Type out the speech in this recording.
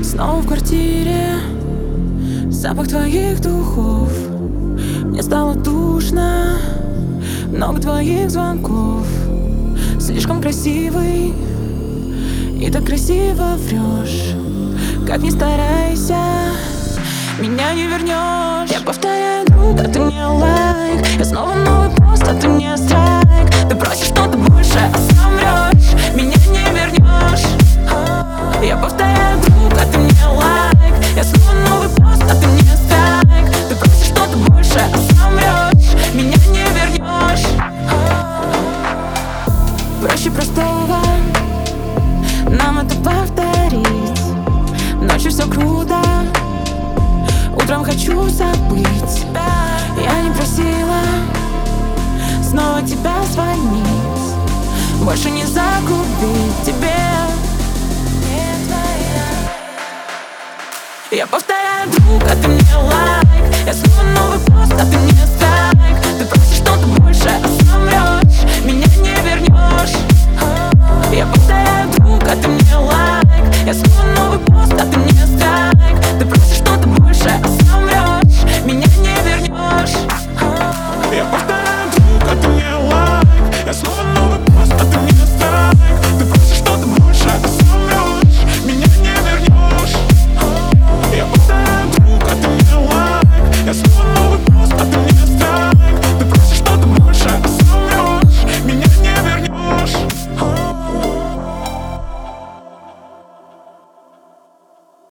Снова в квартире запах твоих духов. Мне стало душно, много твоих звонков. Слишком красивый и так красиво врешь. Как ни старайся, меня не вернешь. Я повторяю, друг, а ты мне лайк. Я снова новый пост, а ты мне страйк. Ты просишь что-то больше, а сам врешь. Меня не вернешь. Я повторяю, друг, а ты мне лайк. Я снова новый пост, а ты мне страйк. Ты просишь что-то больше, а сам врешь. Меня не вернешь. Проще простого нам это повторить. Ночью все круто, утром хочу забыть. Я не просила снова тебя звонить, больше не загубить тебе. Я повторяю, друг, а ты мне лайк. Я снова новый пост, а ты мне страйк. Ты просишь что-то больше, а сам врешь. Меня не вернешь. Я повторяю, друг, а ты мне лайк. Я снова новый пост, а ты мне страйк. Ты просишь что-то больше, а сам врешь. Меня не вернешь. Я повторяю.